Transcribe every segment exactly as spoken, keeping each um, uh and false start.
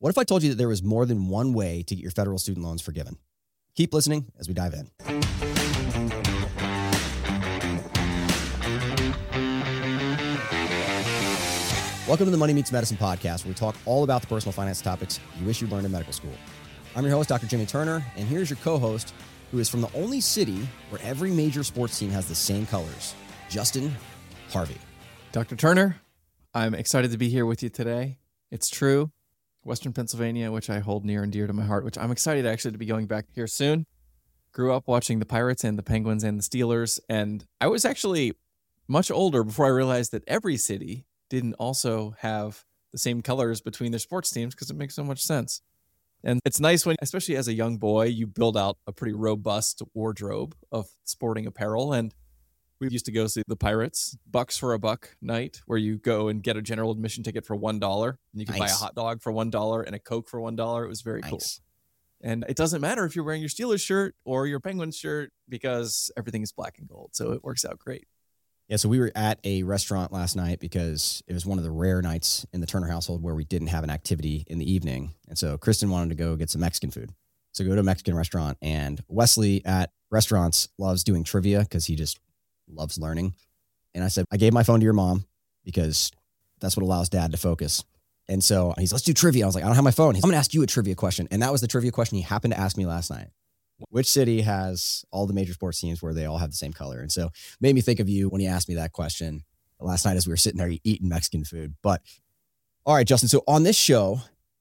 What if I told you that there was more than one way to get your federal student loans forgiven? Keep listening as we dive in. Welcome to the Money Meets Medicine podcast, where we talk all about the personal finance topics you wish you learned in medical school. I'm your host, Doctor Jimmy Turner, and here's your co-host, who is from the only city where every major sports team has the same colors, Justin Harvey. Doctor Turner, I'm excited to be here with you today. It's true. Western Pennsylvania, which I hold near and dear to my heart, which I'm excited actually to be going back here soon. Grew up watching the Pirates and the Penguins and the Steelers, and I was actually much older before I realized that every city didn't also have the same colors between their sports teams, because it makes so much sense. And it's nice when, especially as a young boy, you build out a pretty robust wardrobe of sporting apparel. And we used to go see the Pirates, Bucks for a Buck night, where you go and get a general admission ticket for one dollar, and you can nice. buy a hot dog for one dollar and a Coke for one dollar. It was very nice. cool. And it doesn't matter if you're wearing your Steelers shirt or your Penguins shirt, because everything is black and gold. So it works out great. Yeah, so we were at a restaurant last night because it was one of the rare nights in the Turner household where we didn't have an activity in the evening. And so Kristen wanted to go get some Mexican food. So go to a Mexican restaurant, and Wesley at restaurants loves doing trivia because he just loves learning. And I said, I gave my phone to your mom because that's what allows dad to focus. And so he's, let's do trivia. I was like, I don't have my phone. He's, I'm going to ask you a trivia question. And that was the trivia question he happened to ask me last night. Which city has all the major sports teams where they all have the same color? And so it made me think of you when you asked me that question last night as we were sitting there eating Mexican food. But all right, Justin. So on this show,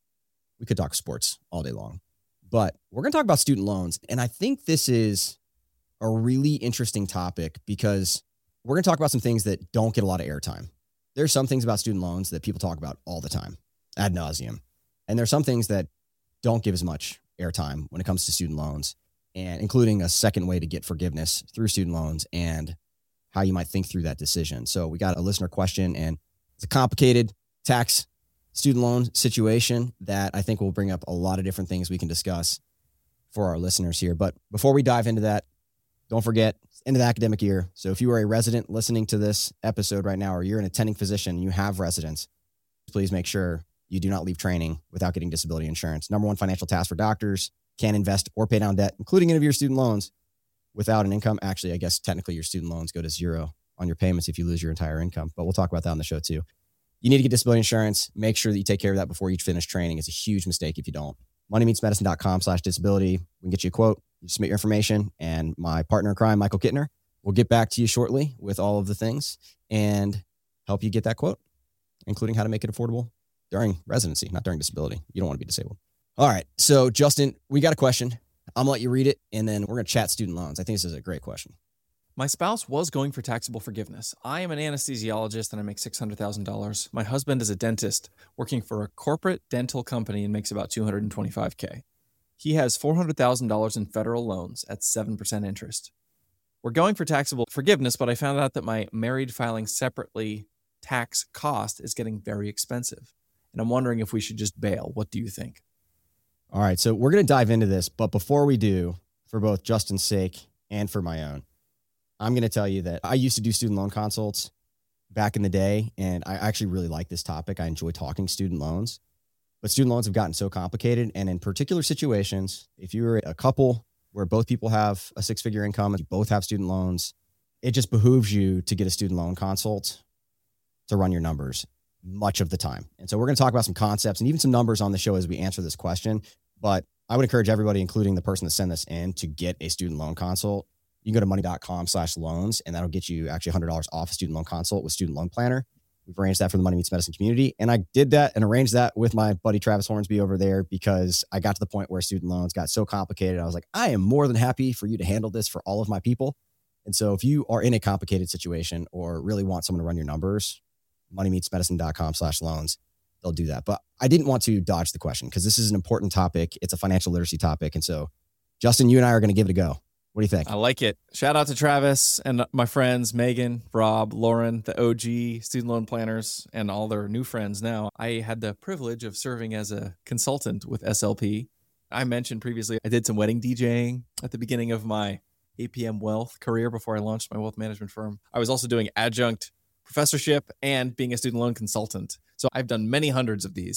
we could talk sports all day long, but we're going to talk about student loans. And I think this is a really interesting topic because we're going to talk about some things that don't get a lot of airtime. There's some things about student loans that people talk about all the time, ad nauseum. And there's some things that don't give as much airtime when it comes to student loans, and including a second way to get forgiveness through student loans and how you might think through that decision. So we got a listener question, and it's a complicated tax student loan situation that I think will bring up a lot of different things we can discuss for our listeners here. But before we dive into that, don't forget, it's end of the academic year. So if you are a resident listening to this episode right now, or you're an attending physician and you have residents, please make sure you do not leave training without getting disability insurance. Number one financial task for doctors: can't invest or pay down debt, including any of your student loans, without an income. Actually, I guess technically your student loans go to zero on your payments if you lose your entire income, but we'll talk about that on the show too. You need to get disability insurance. Make sure that you take care of that before you finish training. It's a huge mistake if you don't. moneymeetsmedicine.com slash disability. We can get you a quote. You submit your information, and my partner in crime, Michael Kittner, will get back to you shortly with all of the things and help you get that quote, including how to make it affordable during residency, not during disability. You don't want to be disabled. All right. So, Justin, we got a question. I'm going to let you read it, and then we're going to chat student loans. I think this is a great question. My spouse was going for taxable forgiveness. I am an anesthesiologist and I make six hundred thousand dollars. My husband is a dentist working for a corporate dental company and makes about two hundred twenty-five thousand dollars. He has four hundred thousand dollars in federal loans at seven percent interest. We're going for taxable forgiveness, but I found out that my married filing separately tax cost is getting very expensive. And I'm wondering if we should just bail. What do you think? All right, so we're going to dive into this, but before we do, for both Justin's sake and for my own, I'm going to tell you that I used to do student loan consults back in the day, and I actually really like this topic. I enjoy talking student loans, but student loans have gotten so complicated, and in particular situations, if you're a couple where both people have a six-figure income and you both have student loans, it just behooves you to get a student loan consult to run your numbers much of the time. And so we're going to talk about some concepts and even some numbers on the show as we answer this question. But I would encourage everybody, including the person that sent this in, to get a student loan consult. You can go to money.com slash loans, and that'll get you actually one hundred dollars off a student loan consult with Student Loan Planner. We've arranged that for the Money Meets Medicine community. And I did that and arranged that with my buddy Travis Hornsby over there because I got to the point where student loans got so complicated. I was like, I am more than happy for you to handle this for all of my people. And so if you are in a complicated situation or really want someone to run your numbers, moneymeetsmedicine.com slash loans, they'll do that. But I didn't want to dodge the question because this is an important topic. It's a financial literacy topic. And so, Justin, you and I are going to give it a go. What do you think? I like it. Shout out to Travis and my friends, Megan, Rob, Lauren, the O G student loan planners, and all their new friends now. I had the privilege of serving as a consultant with S L P. I mentioned previously, I did some wedding DJing at the beginning of my A P M Wealth career before I launched my wealth management firm. I was also doing adjunct professorship and being a student loan consultant. So I've done many hundreds of these.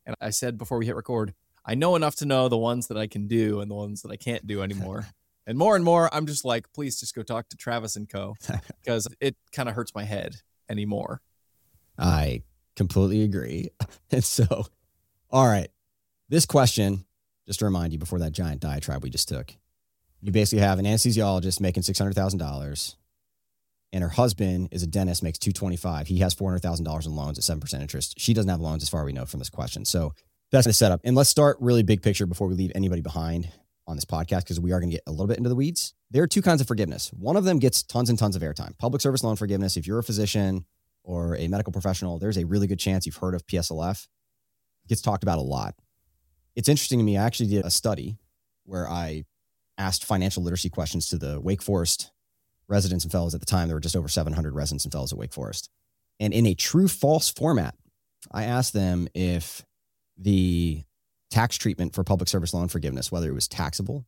And I said before we hit record, I know enough to know the ones that I can do and the ones that I can't do anymore. And more and more, I'm just like, please just go talk to Travis and Co. because it kind of hurts my head anymore. I completely agree. And so, all right, this question, just to remind you before that giant diatribe we just took, you basically have an anesthesiologist making six hundred thousand dollars and her husband is a dentist, makes two hundred twenty-five thousand dollars. He has four hundred thousand dollars in loans at seven percent interest. She doesn't have loans as far as we know from this question. So that's the setup. And let's start really big picture before we leave anybody behind on this podcast, because we are going to get a little bit into the weeds. There are two kinds of forgiveness. One of them gets tons and tons of airtime. Public service loan forgiveness. If you're a physician or a medical professional, there's a really good chance you've heard of P S L F. It gets talked about a lot. It's interesting to me. I actually did a study where I asked financial literacy questions to the Wake Forest residents and fellows at the time. There were just over seven hundred residents and fellows at Wake Forest. And in a true false format, I asked them if the tax treatment for public service loan forgiveness, whether it was taxable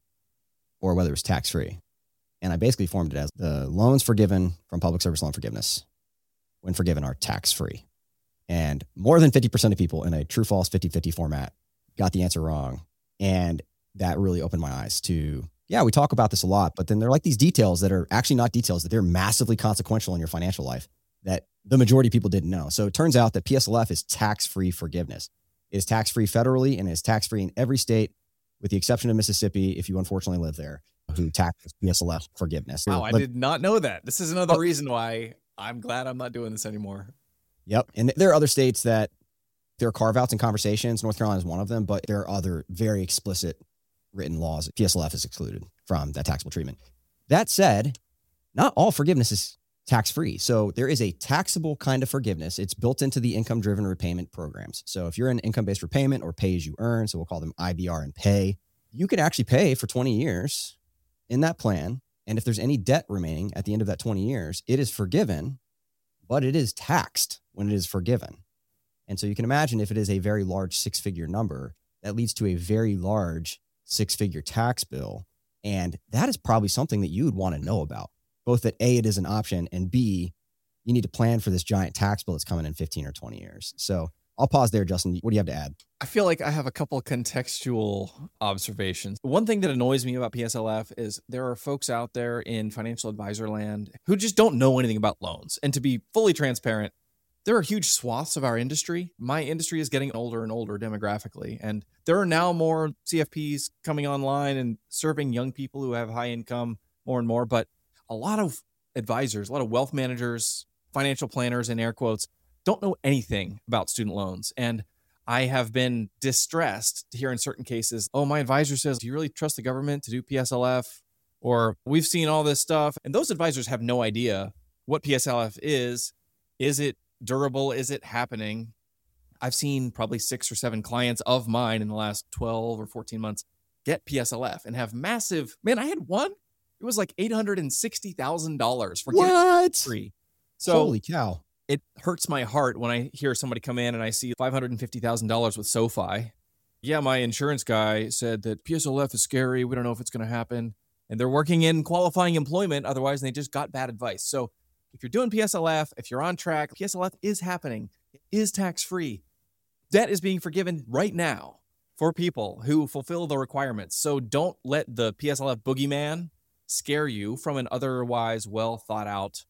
or whether it was tax-free. And I basically formed it as the loans forgiven from public service loan forgiveness, when forgiven, are tax-free. And more than fifty percent of people in a true false fifty-fifty format got the answer wrong. And that really opened my eyes to, yeah, we talk about this a lot, but then there are like these details that are actually not details, that they're massively consequential in your financial life that the majority of people didn't know. So it turns out that P S L F is tax-free forgiveness. It is tax-free federally and it is tax-free in every state, with the exception of Mississippi, if you unfortunately live there, who taxes P S L F forgiveness. Wow, I but, did not know that. This is another oh, reason why I'm glad I'm not doing this anymore. Yep. And there are other states that there are carve-outs and conversations. North Carolina is one of them, but there are other very explicit written laws. P S L F is excluded from that taxable treatment. That said, not all forgiveness is tax-free. So there is a taxable kind of forgiveness. It's built into the income-driven repayment programs. So if you're in income-based repayment or pay-as-you-earn, so we'll call them I B R and pay, you can actually pay for twenty years in that plan. And if there's any debt remaining at the end of that twenty years, it is forgiven, but it is taxed when it is forgiven. And so you can imagine if it is a very large six-figure number, that leads to a very large six-figure tax bill. And that is probably something that you would want to know about. Both that A, it is an option, and B, you need to plan for this giant tax bill that's coming in fifteen or twenty years. So I'll pause there, Justin. What do you have to add? I feel like I have a couple contextual observations. One thing that annoys me about P S L F is there are folks out there in financial advisor land who just don't know anything about loans. And to be fully transparent, there are huge swaths of our industry. My industry is getting older and older demographically, and there are now more C F Ps coming online and serving young people who have high income more and more. But a lot of advisors, a lot of wealth managers, financial planners, in air quotes, don't know anything about student loans. And I have been distressed to hear in certain cases, oh, my advisor says, do you really trust the government to do P S L F? Or we've seen all this stuff. And those advisors have no idea what P S L F is. Is it durable? Is it happening? I've seen probably six or seven clients of mine in the last twelve or fourteen months get P S L F and have massive, man, I had one. It was like eight hundred sixty thousand dollars for getting it free. So holy cow. It hurts my heart when I hear somebody come in and I see five hundred fifty thousand dollars with SoFi. Yeah, my insurance guy said that P S L F is scary. We don't know if it's going to happen. And they're working in qualifying employment. Otherwise, they just got bad advice. So if you're doing P S L F, if you're on track, P S L F is happening. It is tax-free. Debt is being forgiven right now for people who fulfill the requirements. So don't let the P S L F boogeyman scare you from an otherwise well thought out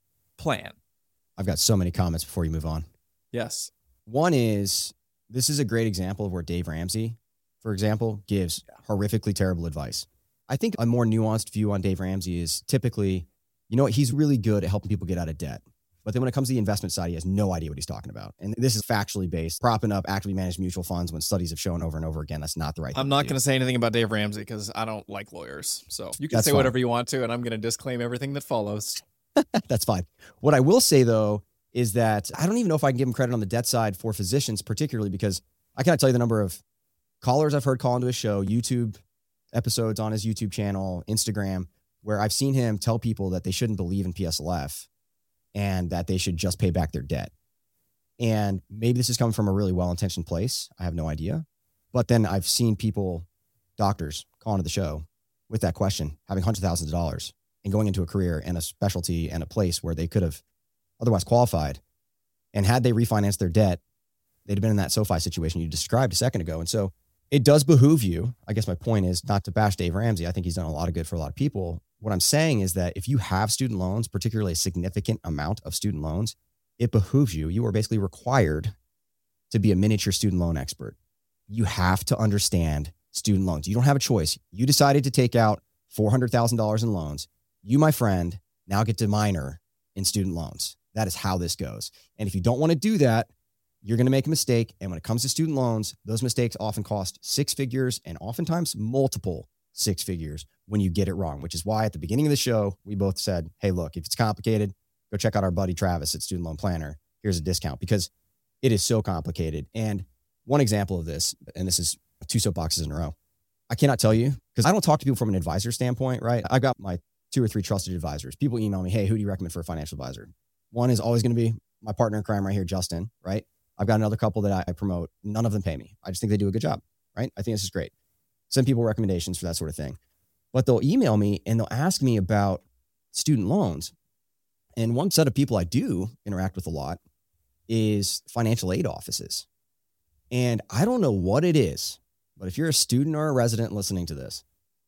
plan. I've got so many comments before you move on. Yes. One is, this is a great example of where Dave Ramsey, for example, gives horrifically terrible advice. I think a more nuanced view on Dave Ramsey is typically, you know what, he's really good at helping people get out of debt. But then when it comes to the investment side, he has no idea what he's talking about. And this is factually based, propping up actively managed mutual funds when studies have shown over and over again that's not the right thing. I'm not going to say anything about Dave Ramsey because I don't like lawyers. So you can that's say fine. Whatever you want to, and I'm going to disclaim everything that follows. That's fine. What I will say, though, is that I don't even know if I can give him credit on the debt side for physicians, particularly because I cannot tell you the number of callers I've heard call into his show, YouTube episodes on his YouTube channel, Instagram, where I've seen him tell people that they shouldn't believe in P S L F and that they should just pay back their debt. And maybe this is coming from a really well-intentioned place. I have no idea. But then I've seen people, doctors, call into the show with that question, having hundreds of thousands of dollars and going into a career and a specialty and a place where they could have otherwise qualified. And had they refinanced their debt they'd have been in that SoFi situation you described a second ago. And so it does behoove you. I guess my point is not to bash Dave Ramsey. I think he's done a lot of good for a lot of people. What I'm saying is that if you have student loans, particularly a significant amount of student loans, it behooves you. You are basically required to be a miniature student loan expert. You have to understand student loans. You don't have a choice. You decided to take out four hundred thousand dollars in loans. You, my friend, now get to minor in student loans. That is how this goes. And if you don't want to do that, you're going to make a mistake. And when it comes to student loans, those mistakes often cost six figures and oftentimes multiple six figures when you get it wrong, which is why at the beginning of the show, we both said, hey, look, if it's complicated, go check out our buddy Travis at Student Loan Planner. Here's a discount because it is so complicated. And one example of this, and this is two soapboxes in a row. I cannot tell you because I don't talk to people from an advisor standpoint, right? I've got my two or three trusted advisors. People email me, hey, who do you recommend for a financial advisor? One is always going to be my partner in crime right here, Justin, right? I've got another couple that I promote. None of them pay me. I just think they do a good job, right? I think this is great. Send people recommendations for that sort of thing. But they'll email me and they'll ask me about student loans. And one set of people I do interact with a lot is financial aid offices. And I don't know what it is, but if you're a student or a resident listening to this,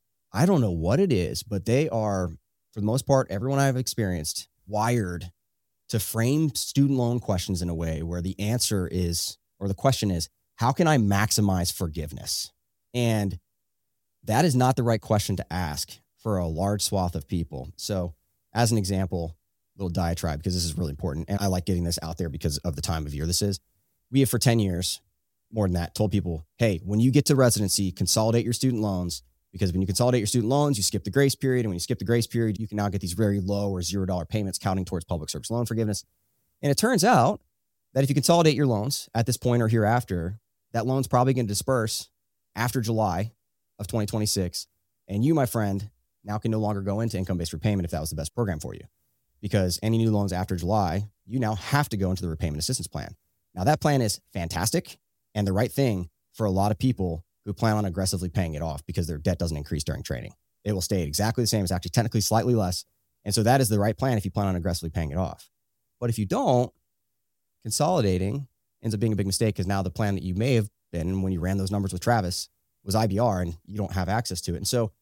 I don't know what it is, but they are, for the most part, everyone I've experienced, wired to frame student loan questions in a way where the answer is, or the question is, how can I maximize forgiveness? And that is not the right question to ask for a large swath of people. So as an example, little diatribe, because this is really important. And I like getting this out there because of the time of year this is. We have for ten years, more than that, told people, hey, when you get to residency, consolidate your student loans, because when you consolidate your student loans, you skip the grace period. And when you skip the grace period, you can now get these very low or zero dollar payments counting towards public service loan forgiveness. And it turns out that if you consolidate your loans at this point or hereafter, that loan's probably going to disperse after July of twenty twenty-six. And you, my friend, now can no longer go into income-based repayment if that was the best program for you. Because any new loans after July, you now have to go into the repayment assistance plan. Now that plan is fantastic and the right thing for a lot of people who plan on aggressively paying it off because their debt doesn't increase during training. It will stay exactly the same. It's actually technically slightly less. And so that is the right plan if you plan on aggressively paying it off. But if you don't, consolidating ends up being a big mistake because now the plan that you may have been when you ran those numbers with Travis was I B R and you don't have access to it. And so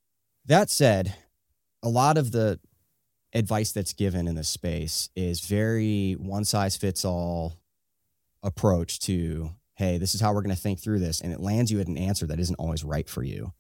that said, a lot of the advice that's given in this space is very one size fits all approach to, hey, this is how we're going to think through this. And it lands you at an answer that isn't always right for you.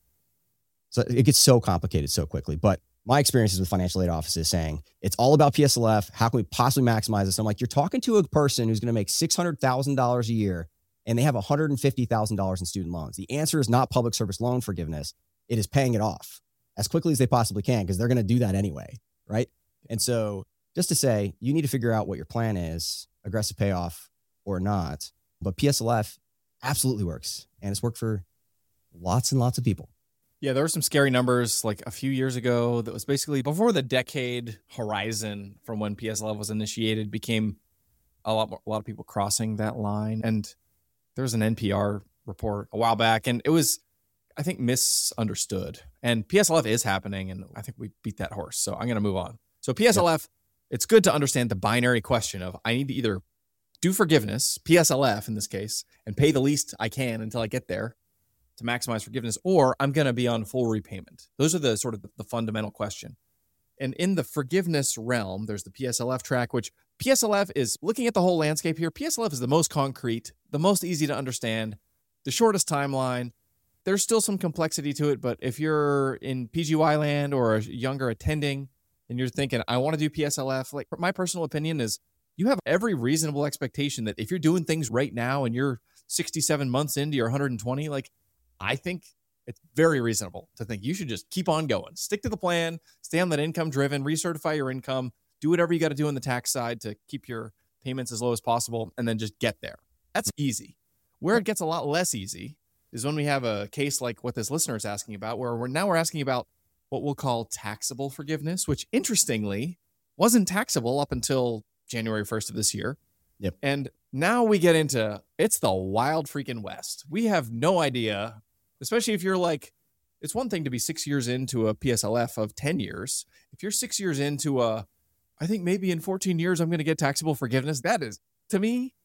So it gets so complicated so quickly. But my experiences with financial aid offices saying it's all about P S L F. How can we possibly maximize this? I'm like, you're talking to a person who's going to make six hundred thousand dollars a year and they have one hundred fifty thousand dollars in student loans. The answer is not public service loan forgiveness. It is paying it off as quickly as they possibly can because they're going to do that anyway, right? And so just to say, you need to figure out what your plan is, aggressive payoff or not. But P S L F absolutely works. And it's worked for lots and lots of people. Yeah, there were some scary numbers like a few years ago that was basically before the decade horizon from when P S L F was initiated became a lot more, a lot of people crossing that line. And there was an N P R report a while back and it was, I think, misunderstood. And P S L F is happening and I think we beat that horse. So I'm going to move on. So P S L F, yep. It's good to understand the binary question of I need to either do forgiveness, P S L F in this case, and pay the least I can until I get there to maximize forgiveness, or I'm going to be on full repayment. Those are the sort of the, the fundamental question. And in the forgiveness realm, there's the P S L F track, which P S L F is looking at the whole landscape here. P S L F is the most concrete, the most easy to understand, the shortest timeline. There's still some complexity to it, but if you're in P G Y land or a younger attending and you're thinking, I want to do P S L F, like my personal opinion is you have every reasonable expectation that if you're doing things right now and you're sixty-seven months into your one hundred twenty, like I think it's very reasonable to think you should just keep on going. Stick to the plan, stay on that income driven, recertify your income, do whatever you got to do on the tax side to keep your payments as low as possible, and then just get there. That's easy. Where it gets a lot less easy is when we have a case like what this listener is asking about, where we're now we're asking about what we'll call taxable forgiveness, which interestingly wasn't taxable up until January first of this year. Yep. And now we get into, it's the wild freaking West. We have no idea, especially if you're like, it's one thing to be six years into a P S L F of ten years. If you're six years into a, I think maybe in fourteen years, I'm going to get taxable forgiveness. That is, to me,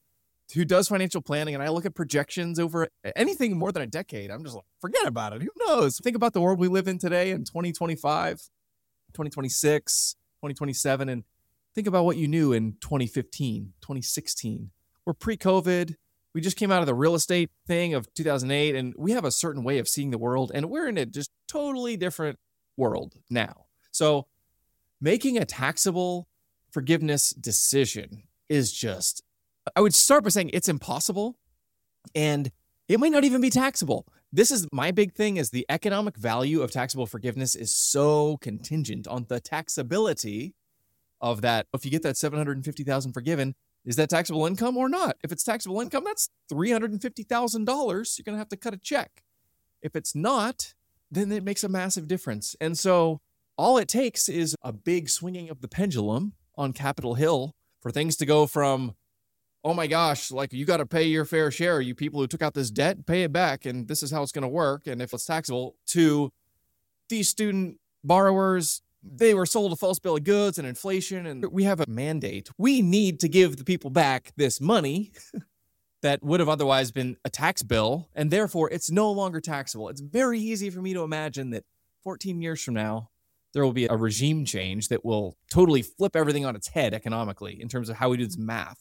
who does financial planning, and I look at projections over anything more than a decade, I'm just like, forget about it. Who knows? Think about the world we live in today in twenty twenty-five, twenty twenty-six, twenty twenty-seven, and think about what you knew in twenty fifteen, twenty sixteen. We're pre-COVID. We just came out of the real estate thing of two thousand eight, and we have a certain way of seeing the world, and we're in a just totally different world now. So making a taxable forgiveness decision is just, I would start by saying it's impossible, and it might not even be taxable. This is my big thing, is the economic value of taxable forgiveness is so contingent on the taxability of that. If you get that seven hundred fifty thousand dollars forgiven, is that taxable income or not? If it's taxable income, that's three hundred fifty thousand dollars. You're going to have to cut a check. If it's not, then it makes a massive difference. And so all it takes is a big swinging of the pendulum on Capitol Hill for things to go from, oh my gosh, like you got to pay your fair share, you people who took out this debt, pay it back, and this is how it's going to work, and if it's taxable, to these student borrowers, they were sold a false bill of goods and inflation, and we have a mandate. We need to give the people back this money that would have otherwise been a tax bill, and therefore it's no longer taxable. It's very easy for me to imagine that fourteen years from now, there will be a regime change that will totally flip everything on its head economically in terms of how we do this math.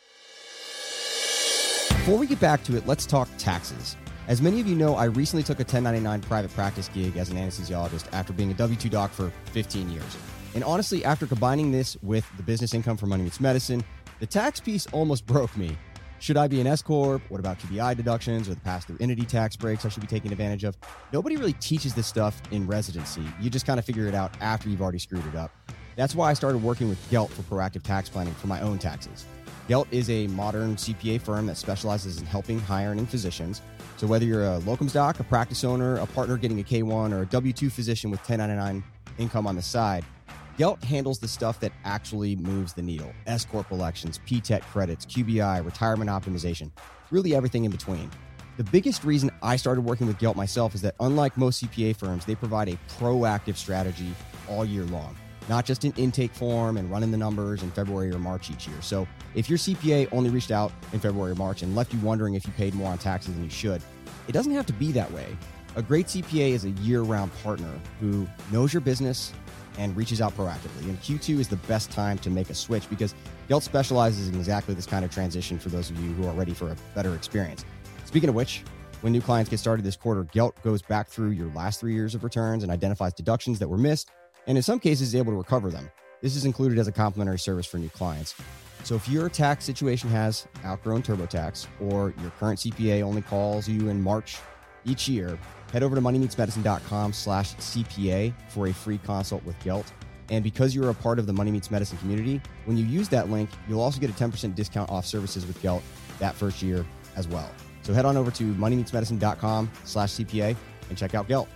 Before we get back to it, let's talk taxes. As many of you know, I recently took a ten ninety-nine private practice gig as an anesthesiologist after being a W two doc for fifteen years. And honestly, after combining this with the business income from Money Meets Medicine, the tax piece almost broke me. Should I be an S-Corp? What about Q B I deductions or the pass-through entity tax breaks I should be taking advantage of? Nobody really teaches this stuff in residency. You just kind of figure it out after you've already screwed it up. That's why I started working with Gelt for proactive tax planning for my own taxes. Gelt is a modern C P A firm that specializes in helping hiring physicians. So whether you're a locums doc, a practice owner, a partner getting a K one, or a W two physician with ten ninety-nine income on the side, Gelt handles the stuff that actually moves the needle. S-Corp elections, P T E T credits, Q B I, retirement optimization, really everything in between. The biggest reason I started working with Gelt myself is that unlike most C P A firms, they provide a proactive strategy all year long, not just an intake form and running the numbers in February or March each year. So if your C P A only reached out in February or March and left you wondering if you paid more on taxes than you should, it doesn't have to be that way. A great C P A is a year-round partner who knows your business and reaches out proactively. And Q two is the best time to make a switch because Gelt specializes in exactly this kind of transition for those of you who are ready for a better experience. Speaking of which, when new clients get started this quarter, Gelt goes back through your last three years of returns and identifies deductions that were missed, and in some cases is able to recover them. This is included as a complimentary service for new clients. So if your tax situation has outgrown TurboTax, or your current C P A only calls you in March each year, head over to moneymeetsmedicine.com slash CPA for a free consult with Gelt. And because you're a part of the Money Meets Medicine community, when you use that link, you'll also get a ten percent discount off services with Gelt that first year as well. So head on over to moneymeetsmedicine.com slash CPA and check out Gelt.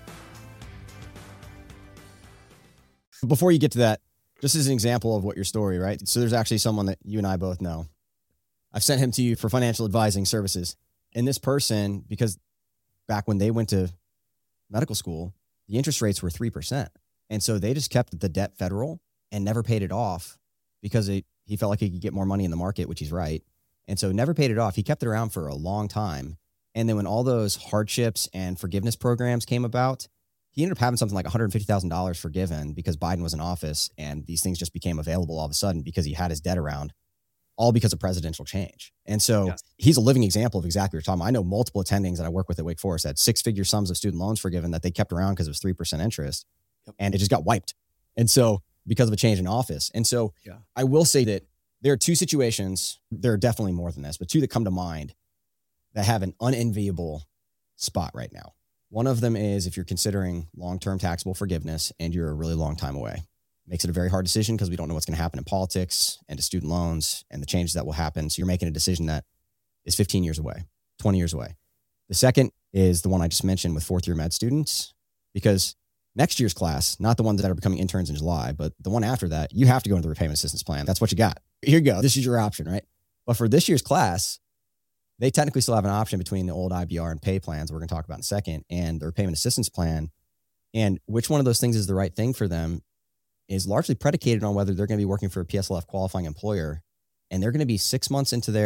Before you get to that, just as an example of what your story, right? So there's actually someone that you and I both know. I've sent him to you for financial advising services. And this person, because back when they went to medical school, the interest rates were three percent. And so they just kept the debt federal and never paid it off because it, he felt like he could get more money in the market, which he's right. And so never paid it off. He kept it around for a long time. And then when all those hardships and forgiveness programs came about, he ended up having something like one hundred fifty thousand dollars forgiven because Biden was in office, and these things just became available all of a sudden because he had his debt around, all because of presidential change. And so yes. He's a living example of exactly what you're talking about. I know multiple attendings that I work with at Wake Forest that had six-figure sums of student loans forgiven that they kept around because it was three percent interest, yep. And it just got wiped. And so because of a change in office. And so yeah. I will say that there are two situations, there are definitely more than this, but two that come to mind that have an unenviable spot right now. One of them is if you're considering long-term taxable forgiveness and you're a really long time away. Makes it a very hard decision because we don't know what's going to happen in politics and to student loans and the changes that will happen. So you're making a decision that is fifteen years away, twenty years away. The second is the one I just mentioned with fourth year med students, because next year's class, not the ones that are becoming interns in July, but the one after that, you have to go into the repayment assistance plan. That's what you got. Here you go. This is your option, right? But for this year's class, they technically still have an option between the old I B R and pay plans we're going to talk about in a second and the repayment assistance plan. And which one of those things is the right thing for them is largely predicated on whether they're going to be working for a P S L F qualifying employer, and they're going to be six months into their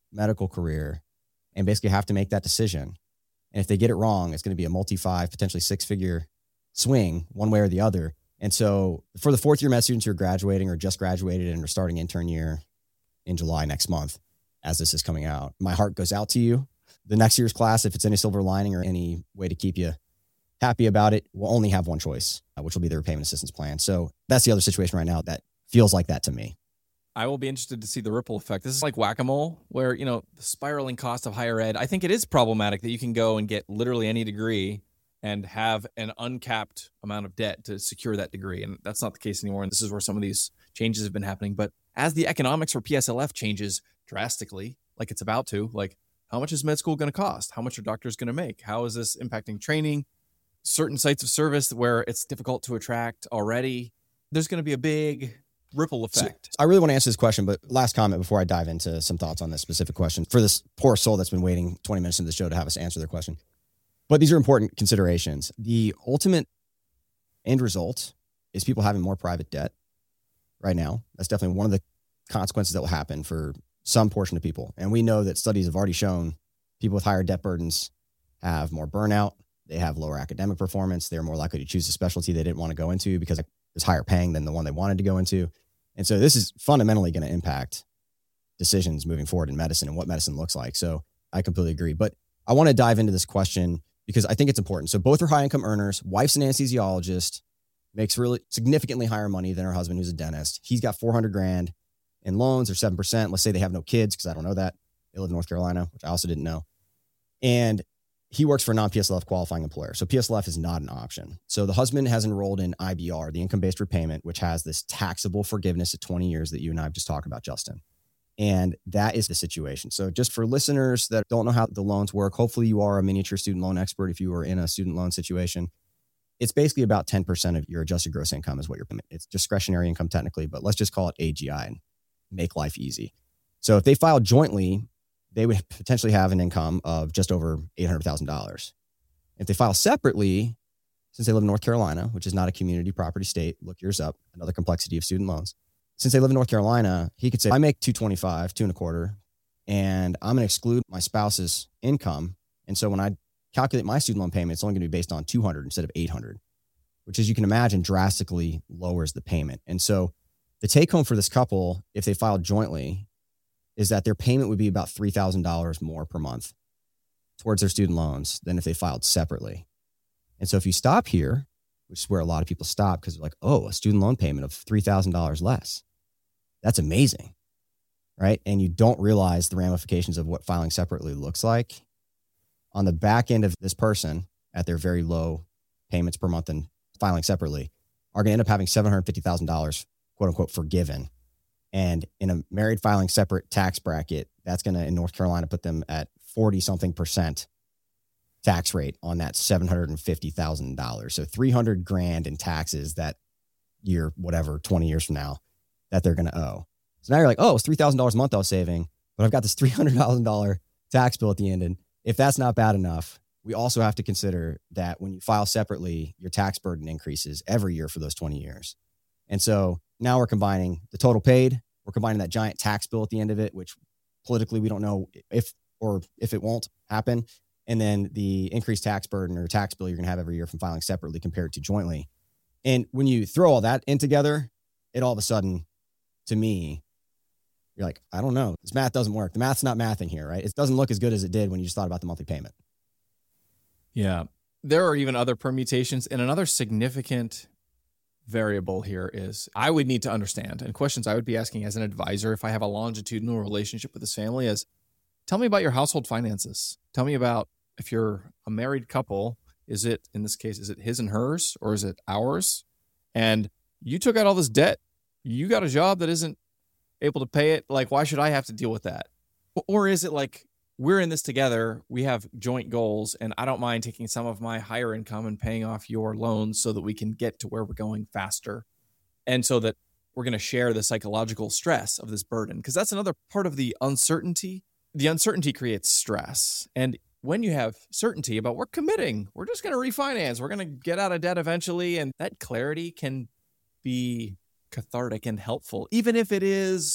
medical career and basically have to make that decision. And if they get it wrong, it's going to be a multi-five, potentially six-figure swing one way or the other. And so for the fourth year med students who are graduating or just graduated and are starting intern year in July next month, as this is coming out, my heart goes out to you. The next year's class, if it's any silver lining or any way to keep you happy about it, will only have one choice, uh, which will be the repayment assistance plan. So that's the other situation right now that feels like that to me. I will be interested to see the ripple effect. This is like whack-a-mole where, you know, the spiraling cost of higher ed. I think it is problematic that you can go and get literally any degree and have an uncapped amount of debt to secure that degree. And that's not the case anymore. And this is where some of these changes have been happening. But as the economics for P S L F changes drastically, like it's about to, like how much is med school going to cost? How much are doctors going to make? How is this impacting training? Certain sites of service where it's difficult to attract already. There's going to be a big ripple effect. So I really want to answer this question, but last comment before I dive into some thoughts on this specific question for this poor soul that's been waiting twenty minutes into the show to have us answer their question. But these are important considerations. The ultimate end result is people having more private debt right now. That's definitely one of the consequences that will happen for some portion of people. And we know that studies have already shown people with higher debt burdens have more burnout. They have lower academic performance. They're more likely to choose a specialty they didn't want to go into because it's higher paying than the one they wanted to go into. And so this is fundamentally going to impact decisions moving forward in medicine and what medicine looks like. So I completely agree. But I want to dive into this question because I think it's important. So both are high income earners. Wife's an anesthesiologist, makes really significantly higher money than her husband, who's a dentist. He's got four hundred grand in loans or seven percent. Let's say they have no kids because I don't know that. They live in North Carolina, which I also didn't know. And he works for a non-P S L F qualifying employer. So P S L F is not an option. So the husband has enrolled in I B R, the income-based repayment, which has this taxable forgiveness at twenty years that you and I have just talked about, Justin. And that is the situation. So just for listeners that don't know how the loans work, hopefully you are a miniature student loan expert if you are in a student loan situation. It's basically about ten percent of your adjusted gross income is what you're paying. It's discretionary income technically, but let's just call it A G I and make life easy. So if they file jointly, they would potentially have an income of just over eight hundred thousand dollars. If they file separately, since they live in North Carolina, which is not a community property state, look yours up, another complexity of student loans. Since they live in North Carolina, he could say, I make two twenty-five, two and a quarter, and I'm going to exclude my spouse's income. And so when I calculate my student loan payment, it's only going to be based on two hundred instead of eight hundred, which, as you can imagine, drastically lowers the payment. And so the take home for this couple, if they filed jointly, is that their payment would be about three thousand dollars more per month towards their student loans than if they filed separately. And so if you stop here, which is where a lot of people stop because they're like, oh, a student loan payment of three thousand dollars less. That's amazing, right? And you don't realize the ramifications of what filing separately looks like. On the back end of this person at their very low payments per month and filing separately are going to end up having seven hundred fifty thousand dollars, quote unquote, forgiven. And in a married filing separate tax bracket, that's going to, in North Carolina, put them at forty something percent tax rate on that seven hundred fifty thousand dollars. So three hundred grand in taxes that year, whatever, twenty years from now, that they're going to owe. So now you're like, oh, it's three thousand dollars a month I was saving, but I've got this three hundred thousand dollars tax bill at the end. And if that's not bad enough, we also have to consider that when you file separately, your tax burden increases every year for those twenty years. And so now we're combining the total paid. We're combining that giant tax bill at the end of it, which politically we don't know if or if it won't happen. And then the increased tax burden or tax bill you're going to have every year from filing separately compared to jointly. And when you throw all that in together, it all of a sudden, to me, you're like, I don't know. This math doesn't work. The math's not mathing here, right? It doesn't look as good as it did when you just thought about the monthly payment. Yeah. There are even other permutations. And another significant variable here is I would need to understand, and questions I would be asking as an advisor if I have a longitudinal relationship with this family is, tell me about your household finances. Tell me about, if you're a married couple, is it, in this case, is it his and hers or is it ours? And you took out all this debt. You got a job that isn't able to pay it. Like, why should I have to deal with that? Or is it like, we're in this together, we have joint goals, and I don't mind taking some of my higher income and paying off your loans so that we can get to where we're going faster. And so that we're going to share the psychological stress of this burden. Because that's another part of the uncertainty. The uncertainty creates stress. And when you have certainty about we're committing, we're just going to refinance, we're going to get out of debt eventually, and that clarity can be cathartic and helpful, even if it is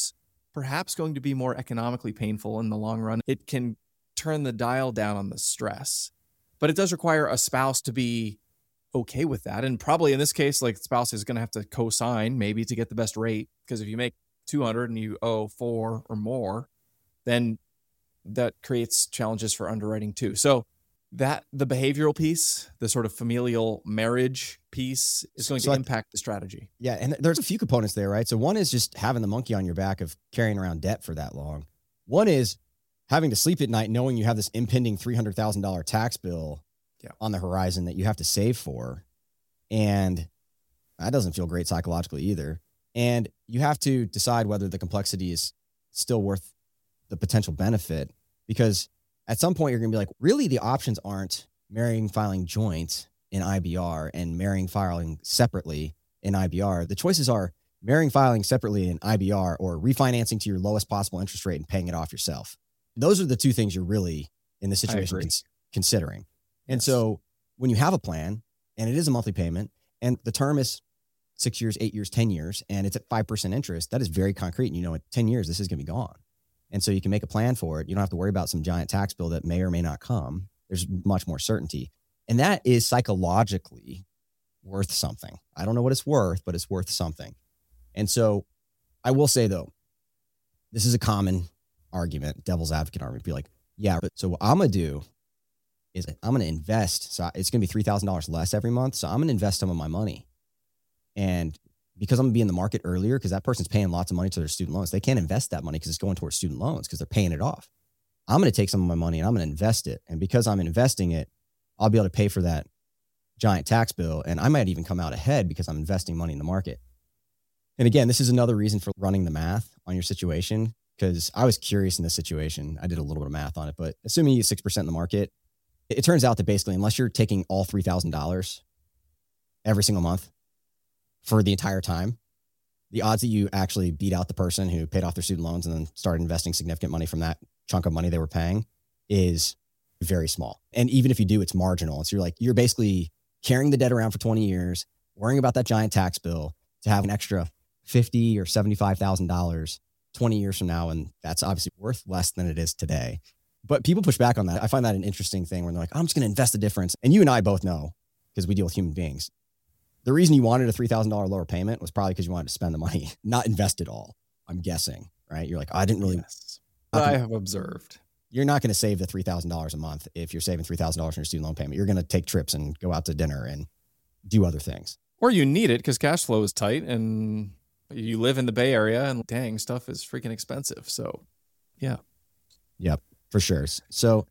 perhaps going to be more economically painful in the long run. It can turn the dial down on the stress, but it does require a spouse to be okay with that. And probably in this case, like the spouse is going to have to co-sign maybe to get the best rate. Because if you make two hundred and you owe four or more, then that creates challenges for underwriting too. So that the behavioral piece, the sort of familial marriage piece is going So to I- impact the strategy. Yeah. And there's a few components there, right? So one is just having the monkey on your back of carrying around debt for that long. One is having to sleep at night knowing you have this impending three hundred thousand dollars tax bill Yeah. on the horizon that you have to save for. And that doesn't feel great psychologically either. And you have to decide whether the complexity is still worth the potential benefit, because at some point you're going to be like, really, the options aren't marrying, filing joint in I B R and marrying, filing separately in I B R. The choices are marrying, filing separately in I B R or refinancing to your lowest possible interest rate and paying it off yourself. Those are the two things you're really in this situation agree. cons- considering. And Yes. so when you have a plan and it is a monthly payment and the term is six years, eight years, ten years, and it's at five percent interest, that is very concrete. And you know, in ten years, this is going to be gone. And so you can make a plan for it. You don't have to worry about some giant tax bill that may or may not come. There's much more certainty. And that is psychologically worth something. I don't know what it's worth, but it's worth something. And so I will say, though, this is a common argument, devil's advocate argument. Be like, yeah, but so what I'm going to do is I'm going to invest. So it's going to be three thousand dollars less every month. So I'm going to invest some of my money. And because I'm going to be in the market earlier, because that person's paying lots of money to their student loans, they can't invest that money because it's going towards student loans because they're paying it off. I'm going to take some of my money and I'm going to invest it. And because I'm investing it, I'll be able to pay for that giant tax bill. And I might even come out ahead because I'm investing money in the market. And again, this is another reason for running the math on your situation, because I was curious in this situation. I did a little bit of math on it, but assuming you get six percent in the market, it, it turns out that basically, unless you're taking all three thousand dollars every single month for the entire time, the odds that you actually beat out the person who paid off their student loans and then started investing significant money from that chunk of money they were paying is very small. And even if you do, it's marginal. And so you're like, you're basically carrying the debt around for twenty years, worrying about that giant tax bill to have an extra fifty thousand dollars or seventy-five thousand dollars twenty years from now. And that's obviously worth less than it is today. But people push back on that. I find that an interesting thing where they're like, I'm just going to invest the difference. And you and I both know, because we deal with human beings, the reason you wanted a three thousand dollars lower payment was probably because you wanted to spend the money, not invest it all. I'm guessing, right? You're like, I didn't really, Yes. I have observed. you're not going to save the three thousand dollars a month if you're saving three thousand dollars from your student loan payment. You're going to take trips and go out to dinner and do other things. Or you need it because cash flow is tight and you live in the Bay Area and dang, stuff is freaking expensive. So, yeah. Yep, for sure. So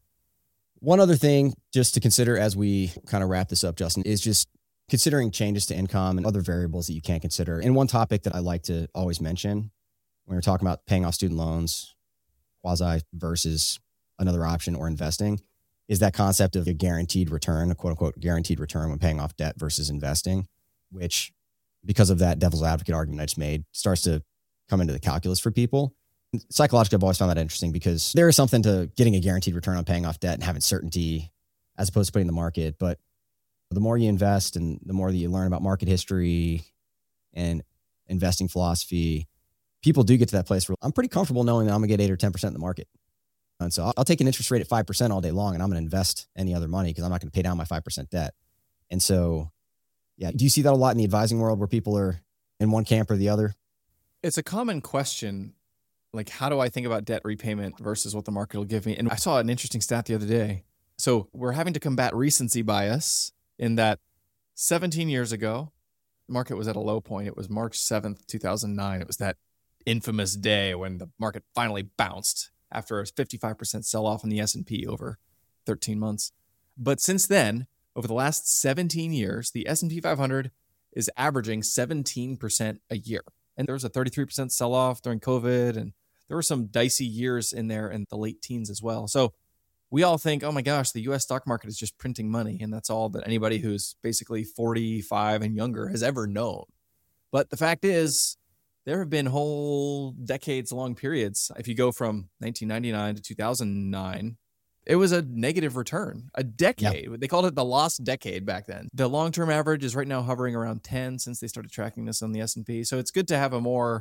one other thing just to consider as we kind of wrap this up, Justin, is just considering changes to income and other variables that you can't consider. And one topic that I like to always mention when we're talking about paying off student loans, quasi versus another option or investing, is that concept of a guaranteed return, a quote unquote guaranteed return when paying off debt versus investing, which because of that devil's advocate argument I just made starts to come into the calculus for people. Psychologically, I've always found that interesting because there is something to getting a guaranteed return on paying off debt and having certainty as opposed to putting in the market. But the more you invest and the more that you learn about market history and investing philosophy, people do get to that place where I'm pretty comfortable knowing that I'm gonna get eight or ten percent in the market. And so I'll, I'll take an interest rate at five percent all day long and I'm gonna invest any other money because I'm not gonna pay down my five percent debt. And so, yeah, do you see that a lot in the advising world where people are in one camp or the other? It's a common question. Like, how do I think about debt repayment versus what the market will give me? And I saw an interesting stat the other day. So we're having to combat recency bias in that seventeen years ago, the market was at a low point. It was March seventh, two thousand nine. It was that infamous day when the market finally bounced after a fifty-five percent sell-off in the S and P over thirteen months. But since then, over the last seventeen years, the S and P five hundred is averaging seventeen percent a year. And there was a thirty-three percent sell-off during COVID, and there were some dicey years in there in the late teens as well. So we all think, oh my gosh, the U S stock market is just printing money, and that's all that anybody who's basically forty-five and younger has ever known. But the fact is, there have been whole decades-long periods. If you go from nineteen ninety-nine to two thousand nine, it was a negative return, a decade. Yep. They called it the lost decade back then. The long-term average is right now hovering around ten since they started tracking this on the S and P. So it's good to have a more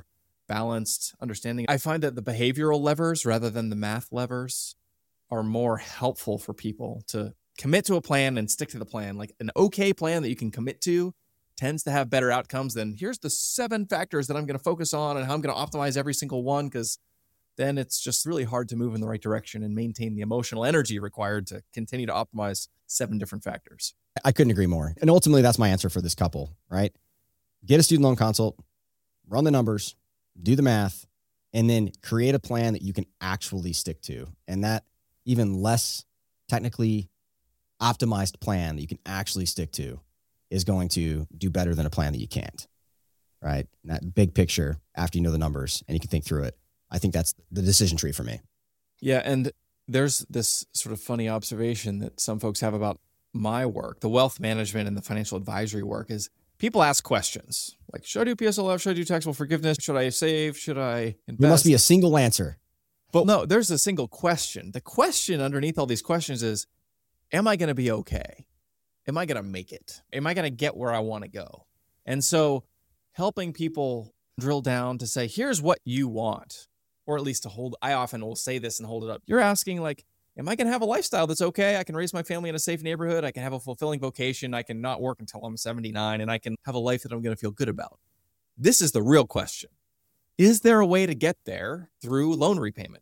balanced understanding. I find that the behavioral levers rather than the math levers are more helpful for people to commit to a plan and stick to the plan. Like an okay plan that you can commit to tends to have better outcomes than here's the seven factors that I'm going to focus on and how I'm going to optimize every single one, because then it's just really hard to move in the right direction and maintain the emotional energy required to continue to optimize seven different factors. I couldn't agree more. And ultimately, that's my answer for this couple, right? Get a student loan consult, run the numbers, do the math, and then create a plan that you can actually stick to. And that even less technically optimized plan that you can actually stick to is going to do better than a plan that you can't, right? And that big picture, after you know the numbers and you can think through it, I think that's the decision tree for me. Yeah, and there's this sort of funny observation that some folks have about my work, the wealth management and the financial advisory work, is people ask questions like, should I do P S L F? Should I do taxable forgiveness? Should I save? Should I invest? There must be a single answer. But no, there's a single question. The question underneath all these questions is, am I going to be okay? Am I going to make it? Am I going to get where I want to go? And so helping people drill down to say, here's what you want, or at least to hold, I often will say this and hold it up. You're asking like, am I going to have a lifestyle that's okay? I can raise my family in a safe neighborhood. I can have a fulfilling vocation. I can not work until I'm seventy-nine, and I can have a life that I'm going to feel good about. This is the real question. Is there a way to get there through loan repayment?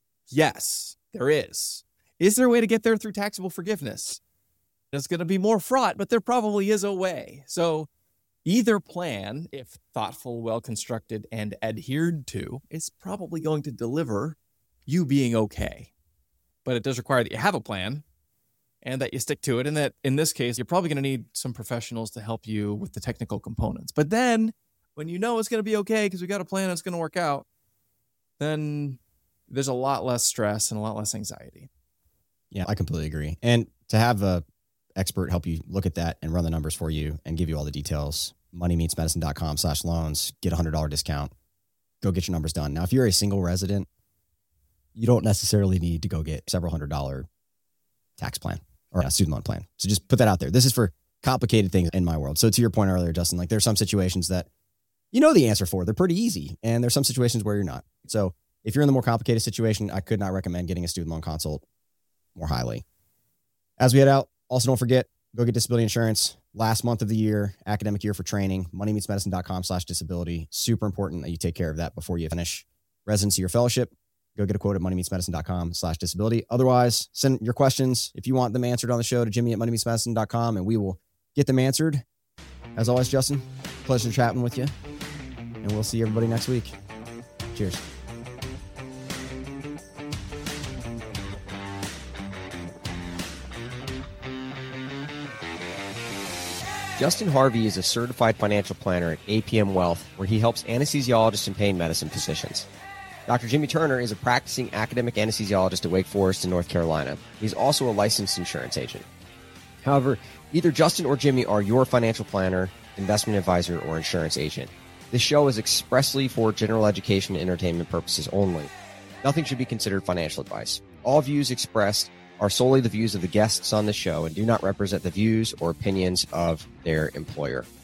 Yes, there is. Is there a way to get there through taxable forgiveness? It's going to be more fraught, but there probably is a way. So either plan, if thoughtful, well-constructed, and adhered to, is probably going to deliver you being okay. But it does require that you have a plan and that you stick to it. And that in this case, you're probably going to need some professionals to help you with the technical components. But then when you know it's going to be okay because we got a plan and it's going to work out, then there's a lot less stress and a lot less anxiety. Yeah, I completely agree. And to have a expert help you look at that and run the numbers for you and give you all the details, moneymeetsmedicine.com slash loans, get a one hundred dollars discount, go get your numbers done. Now, if you're a single resident, you don't necessarily need to go get several hundred dollar tax plan or a student loan plan. So just put that out there. This is for complicated things in my world. So to your point earlier, Justin, like there's some situations that you know the answer for, they're pretty easy. And there's some situations where you're not. So if you're in the more complicated situation, I could not recommend getting a student loan consult more highly. As we head out, also don't forget, go get disability insurance. Last month of the year, academic year for training, moneymeetsmedicine.com slash disability. Super important that you take care of that before you finish residency or fellowship. Go get a quote at moneymeetsmedicine.com slash disability. Otherwise, send your questions if you want them answered on the show to Jimmy at moneymeetsmedicine dot com and we will get them answered. As always, Justin, pleasure chatting with you. And we'll see everybody next week. Cheers. Justin Harvey is a certified financial planner at A P M Wealth, where he helps anesthesiologists and pain medicine physicians. Doctor Jimmy Turner is a practicing academic anesthesiologist at Wake Forest in North Carolina. He's also a licensed insurance agent. However, either Justin or Jimmy are your financial planner, investment advisor, or insurance agent. This show is expressly for general education and entertainment purposes only. Nothing should be considered financial advice. All views expressed are solely the views of the guests on the show and do not represent the views or opinions of their employer.